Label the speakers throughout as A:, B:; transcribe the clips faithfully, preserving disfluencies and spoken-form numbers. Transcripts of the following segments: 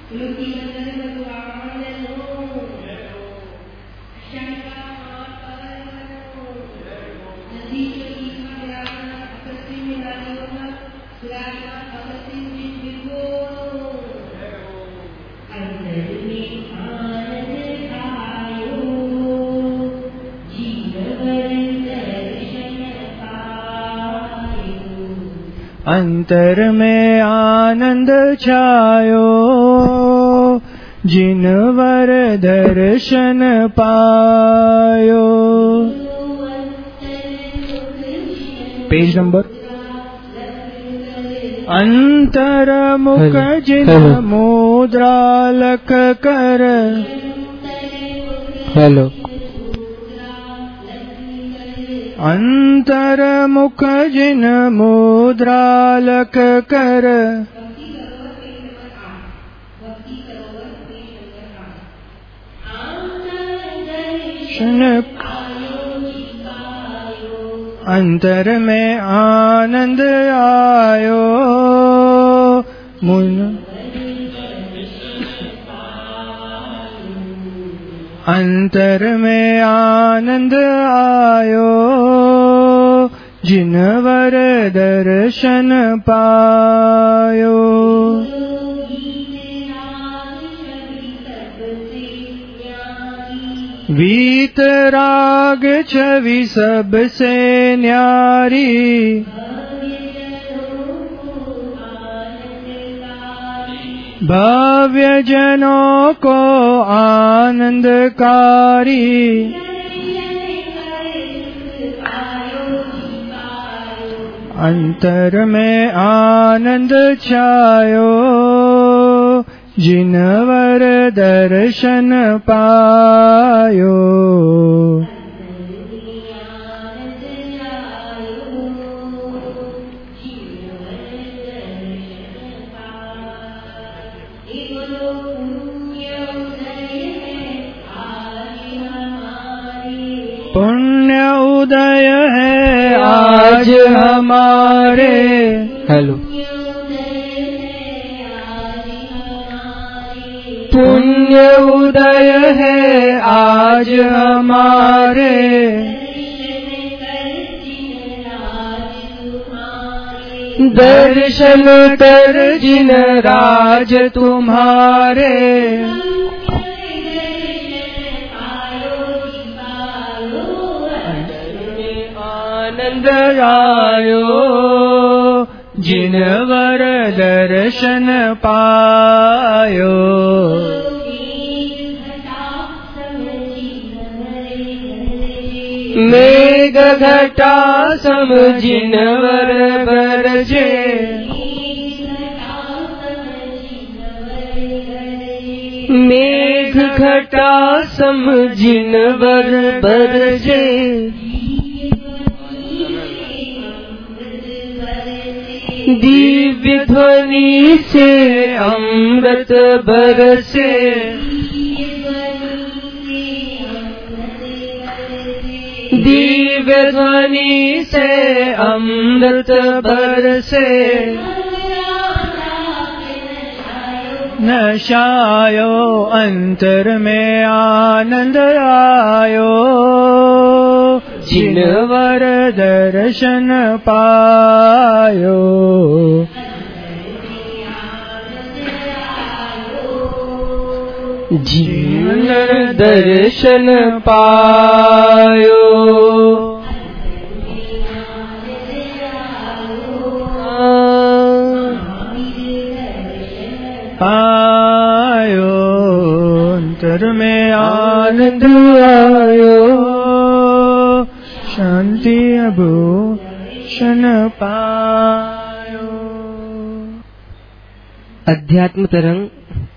A: अंतर में आनंद छायो, जिनवर दर्शन पायो। Page number. अंतर मुख जिन मुद्रालक कर।
B: हेलो।
A: अंतर मुख जिन मुद्रालक कर। अंतर में आनंद आयो मुन। अंतर में आनंद आयो, जिनवर दर्शन पायो। वीतराग छवि सबसे न्यारी, भव्य जनों को आनंदकारी। अंतर में आनंद छायो, जिनवर दर्शन पायो। पुण्य उदय है आज हमारे।
B: हेलो।
A: पुण्य उदय है आज हमारे, दर्शन कर जिन राज तुम्हारे। आनंद आयो, जिनवर दर्शन पायो। मेघ घटा सम जिनवर बरजे, मेघ घटा सम जिनवर बरजे। दिव्य ध्वनि से अमृत बरसे, दिव्य ध्वनि से अमृत बरसे। नशायो अंतर में आनंद आयो, जिनवर दर्शन पायो। जिनवर दर्शन पायो। पायो अंतर में आनंद आयो, शांति अभूषण पायो।
B: अध्यात्म तरंग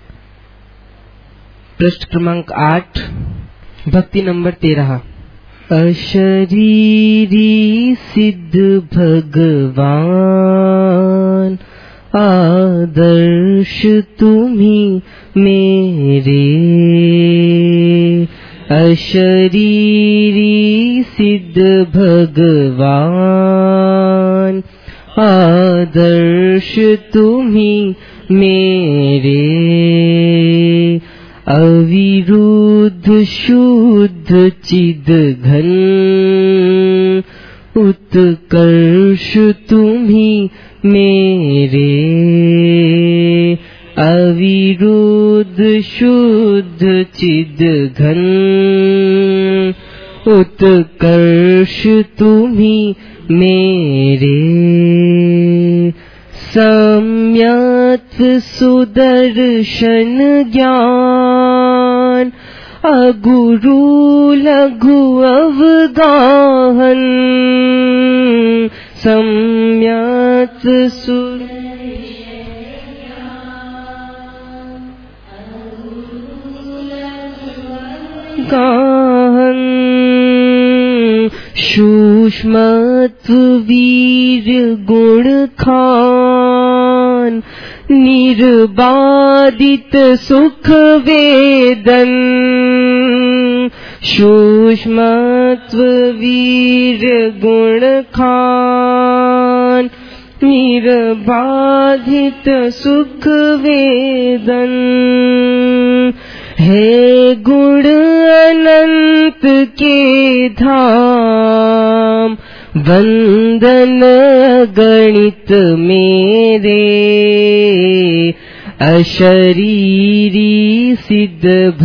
B: पृष्ठ क्रमांक आठ, भक्ति नंबर तेरह। अशरीरी सिद्ध भगवान, आदर्श तुम्ही मेरे। अशरीरी सिद्ध भगवान, आदर्श तुम्ही मेरे। अविरुद्ध शुद्ध चिद घन उत्कर्ष तुम्ही मेरे। अविरुद्ध शुद्ध चिद घन उत्कर्ष तुम्ही मेरे। सम्यक् सुदर्शन ज्ञान अगुरु लघु अवगाहन। सम्यक् सुदर्शन गाहन। सूक्ष्मत्व वीर गुण खान निर्बाधित सुख वेदन। सूक्ष्मत्व वीर गुण खान निर्बाधित सुख वेदन। हे गुण अनंत के धाम वंदन गणित मेरे। अशरीरी सिद्ध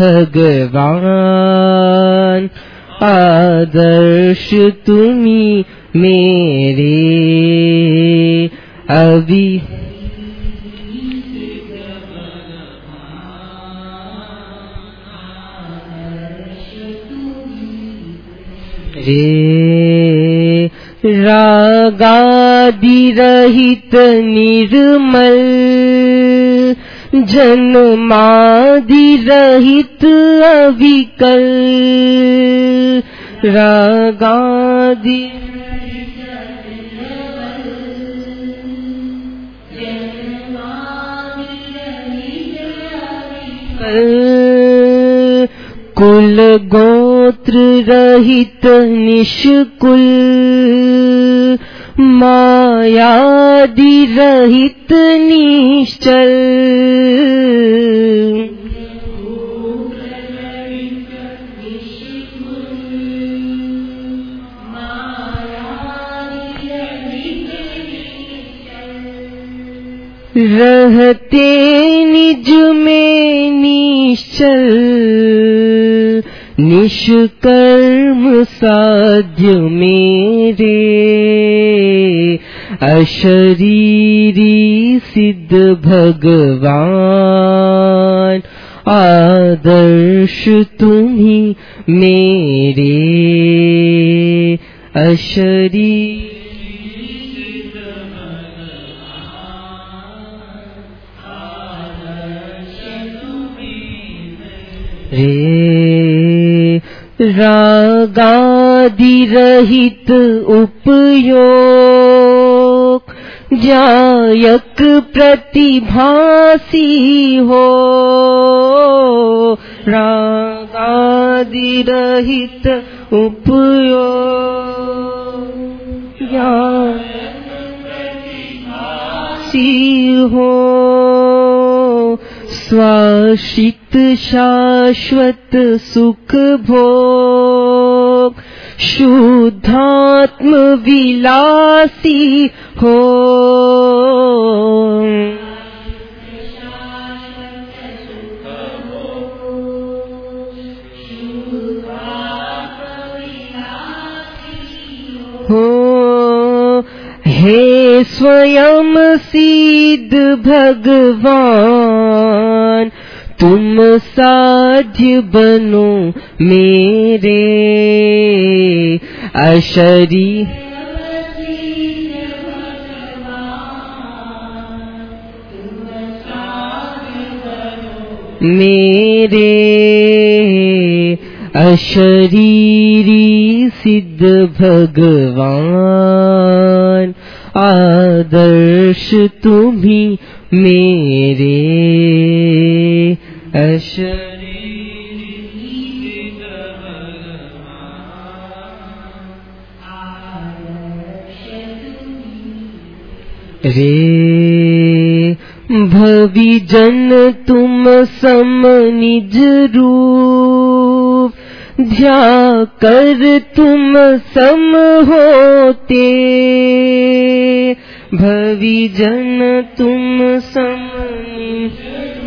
B: भगवान आदर्श तुम्ही मेरे। अभी रे रागादि रहित निर्मल जन्मादि रहित अविकल। रागादि कुल गोत्र रहित निष्कुल मायादि रहित निश्चल। रहते निज में निश्चल निष्कर्म साध्य मेरे। अशरीरी सिद्ध भगवान आदर्श तुम्ही मेरे। अशरीरी रे रागादि रहित उपयोग जायक प्रतिभासी हो। रागादि रहित उपयोग जायक प्रतिभासी हो। स्वाश्रित शाश्वत सुख भोग शुद्धात्म विलासी हो। हो हे स्वयं सिद्ध भगवान तुम साध्य बनो मेरे। अशरी मेरे। अशरीरी सिद्ध भगवान आदर्श तुम्ही मेरे। अशरीरी सिद्ध भगवान आदर्श तुम्ही रे। भवि जन तुम सम निज रूप, ध्या कर तुम सम होते। भवि जन तुम सम निज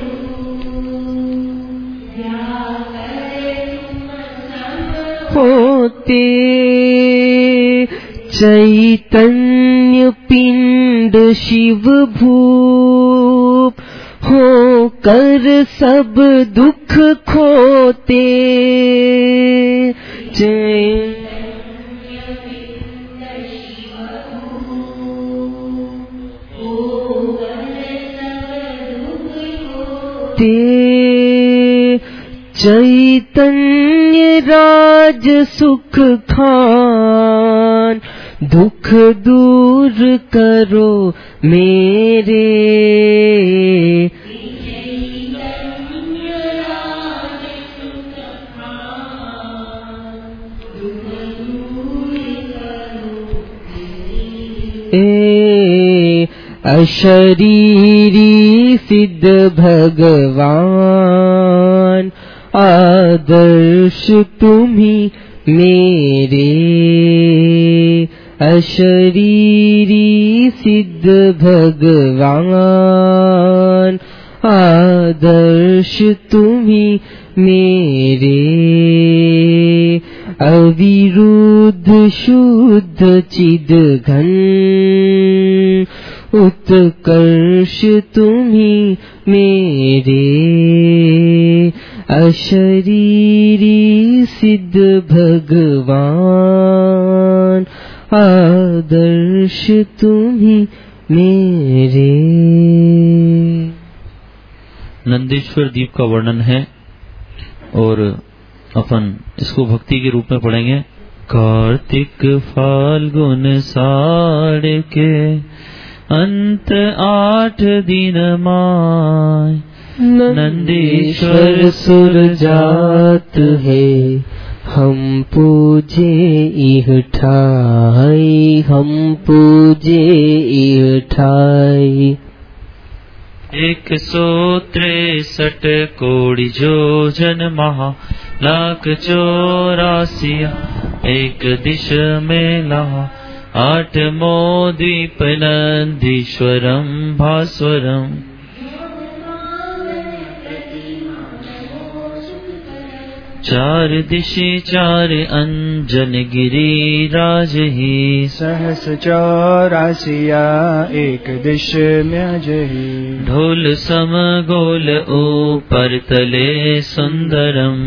B: होते। चैतन्य पिंड शिव भूप, हो कर सब दुख खोते। ते चैतन्य राज सुख खान, दुख दूर करो मेरे। ए अशरीरी सिद्ध भगवान, आदर्श तुम्ही मेरे। अशरीरी सिद्ध भगवान, आदर्श तुम्ही मेरे। अविरुद्ध शुद्ध चिद घन, उत्कर्ष तुम्ही मेरे। अशरीरी सिद्ध भगवान, आदर्श तुम्ही मेरे।
C: नंदीश्वर दीप का वर्णन है और अपन इसको भक्ति के रूप में पढ़ेंगे। कार्तिक फाल्गुन साड़ के अंत आठ दिन माय, नंदीश्वर सुर जात है। हम पूजे इह ठाई, हम पूजे इह ठाई। एक सौ त्रेसठ कोटि जोजन महा, लाख चौरासिया एक दिश में लहा। आठमो द्वीप नंदीश्वरम भास्वरम, चार दिशि चार अंजन गिरिराज ही।
A: सहस चौरासिया एक दिश में जही।
C: ढोल सम गोल ऊपर तले सुंदरम,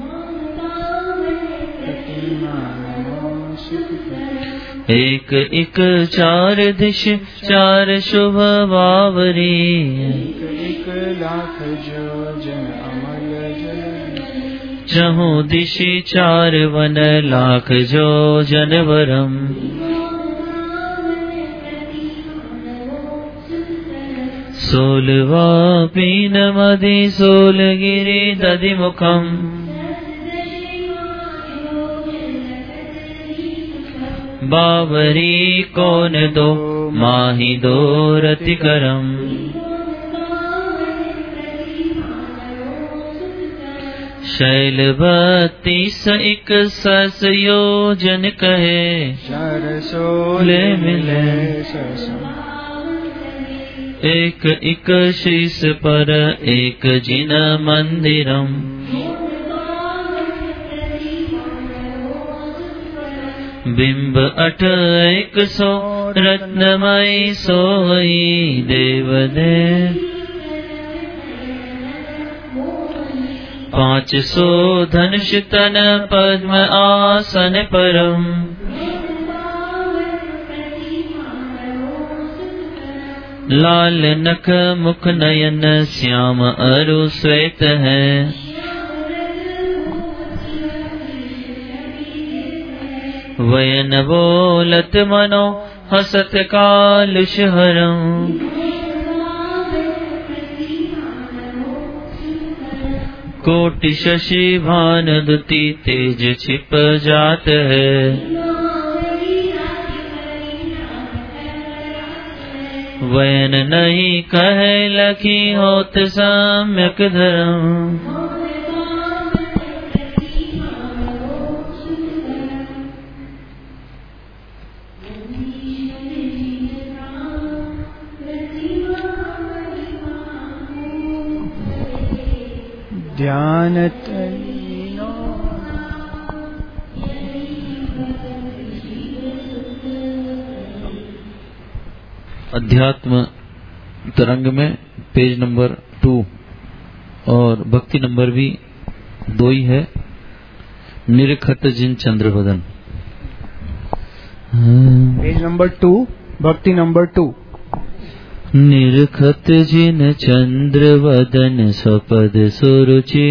C: एक एक चार दिश चार शुभ बावरी।
A: एक लाख जोजन अमल जल,
C: चहु दिशि चार वन लाख जोजन वरम। सोलवा पीन मदि सोलगिरि दधि मुखम, बावरी कौन दो माही दो रति करम। शैल बत्तीस एक सस योजन कहे,
A: चार सोले मिले
C: एक एक शीस पर एक जिन मंदिरम। बिंब अठ एक सौ रत्नमयी सोई देवदेव। पाँच सौ धनुष तन पद्म आसन परम। लाल नख मुख नयन श्याम अरु श्वेत है। वयन बोलत मनो हसत कालुष हरम। कोटि शशि भान दुति तेज छिप जात है। वयन नहीं कहे लखी होत सम्यक धर्म।
A: ध्यान
C: अध्यात्म तरंग में पेज नंबर टू और भक्ति नंबर भी दो ही है। निरखत जिन चंद्र बदन,
A: पेज नंबर टू, भक्ति नंबर टू।
C: निरखत जिन चंद्र वदन स्वपद सुरुचि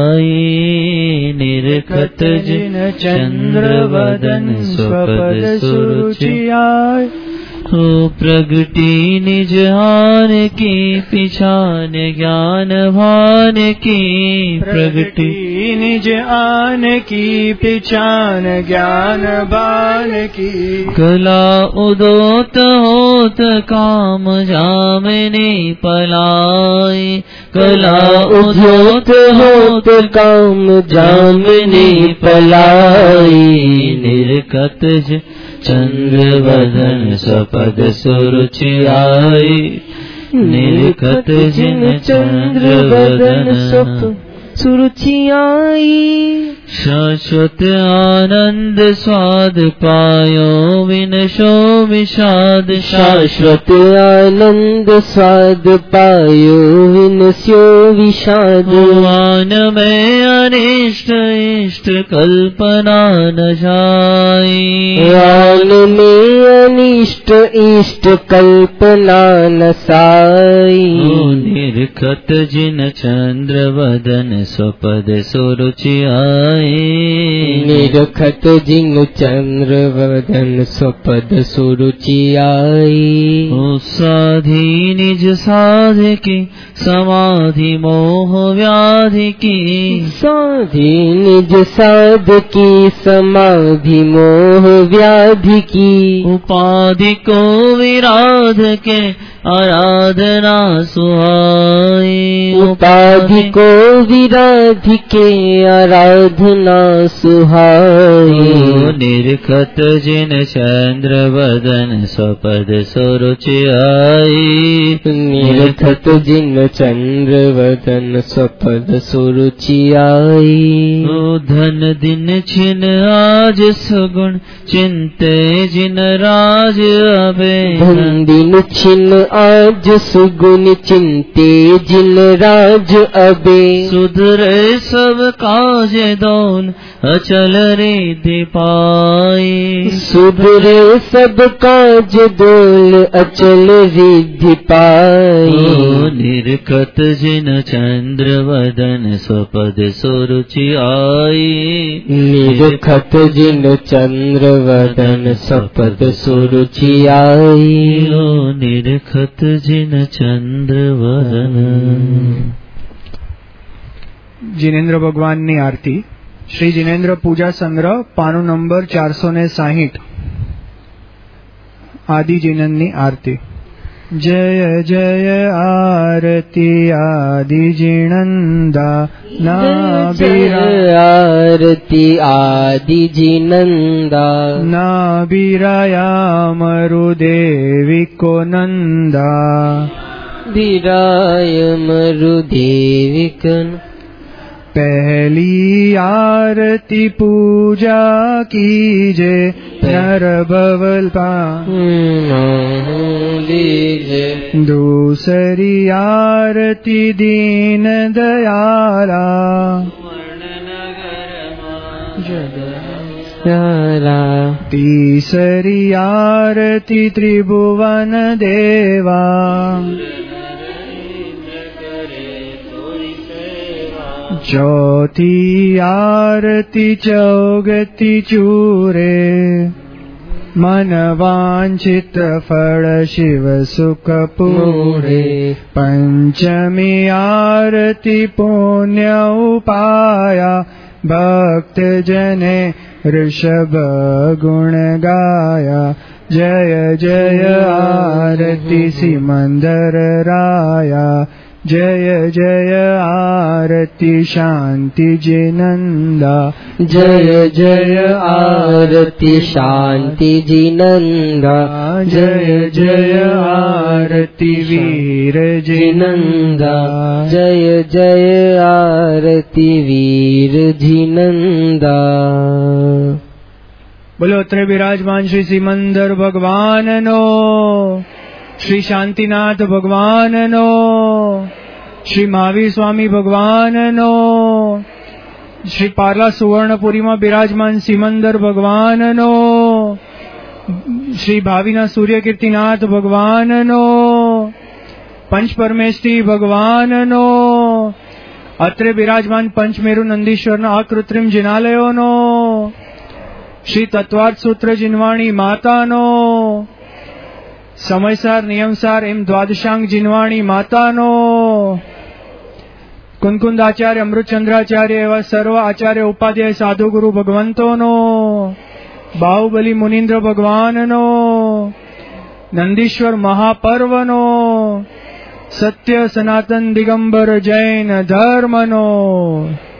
C: आई। निरखत जिन चंद्र वदन स्वपद सुरुचि
A: आई।
C: हो प्रगति निज आन की पिछान ज्ञान भान की। प्रगति
A: निज आन की पिछान ज्ञान भान की।
C: कला उदोत होत काम जामने पलाई। कला उदोत होत काम जामने पलाई। निरखत चंद्र वदन स्वपद सुरुचि आई। निरखत जिन चंद्र वदन स्वपद सुरुचि आई। शाश्वत आनंद स्वाद पायो विनशो विषाद। शाश्वत आनंद स्वाद पायो विनश्यो विषाद। मान में अनिष्ट इष्ट कल्पना न जाई। मान में अनिष्ट इष्ट कल्पना न साई। निरखत जिन चंद्र वदन स्वपद सुरुचि आई। निरखत जिन चंद्र वदन स्वपद सुरुचि आई। ओ साधी निज साध की समाधि मोह व्याधि की। साधी निज साध की समाधि मोह व्याधि की। उपाधि को विराध के आराधना सुहाई। उपाधि को विराध के आराधना सुहाई। निरखत जिन चंद्र वदन स्वपद सुरुचि आई। निरखत जिन चंद्र वदन स्वपद सुरुचि आई। ओ धन दिन छिन आज सुगुण चिंते जिन राज अबे। धन दिन छिन आज सुगुण चिंते जिन राज अबे। सुधरे सब काज दौन अचल रिद्धि पाई। सुधरे सब काज दौल अचल रिद्धि पाई। निरखत जिन चंद्र वदन स्वपद सुरुचि आई। निरखत जिन चंद्र वदन स्वपद सुरुचि आई। निरखत जिन चंद्र वदन।
A: जिनेन्द्र भगवाननी आरती। श्री जिनेन्द्र पूजा संग्रह पानु नंबर चार सौ ने साहीठ। आदि जिनननी आरती। जय जय आरती आदि जिनंदा नाबिरा।
B: आरती आदि जिनंदा
A: नाबिराया मरुदेवी को नंदा।
B: बिराय मरुदेवी को।
A: पहली आरती पूजा कीजे नर बवल पा। दूसरी आरती दीन दयाला। तीसरी आरती त्रिभुवन देवा। चौथी आरती चौगति चूरे। मन वांछित फल शिव सुख पूरे। पंचमी आरती पुण्य उपाया। भक्त जने ऋषभ गुण गाया। जय जय आरती सिमंदर राया, जय जय आरती शांति जिनंदा,
B: जय जय आरती शांति जिनंदा,
A: जय जय आरती वीर जिनंदा,
B: जय जय आरती वीर जिनंदा।
A: बोलो अत्रे विराजमान श्री सिमंदर भगवान नो, श्री शांतिनाथ भगवान नो, श्री महावीर स्वामी भगवान नो, श्री पार्ला सुवर्णपुरी में विराजमान सिमंदर भगवान नो, श्री भावीना सूर्य कीर्तिनाथ भगवान नो, पंच परमेष्ठी भगवान नो, अत्रे विराजमान पंचमेरु नंदीश्वर ना अकृत्रिम जिनालयो नो, श्री तत्वार्थ सूत्र जिनवाणी माता नो, समयसार नियमसार एम द्वादशांग जिनवाणी माता नो, कुंकुंद आचार्य अमृत चंद्राचार्य एवं सर्व आचार्य उपाध्याय साधु गुरु भगवंतो नो, बाहुबली मुनीन्द्र भगवान नो, नंदीश्वर महापर्व नो, सत्य सनातन दिगंबर जैन धर्म नो।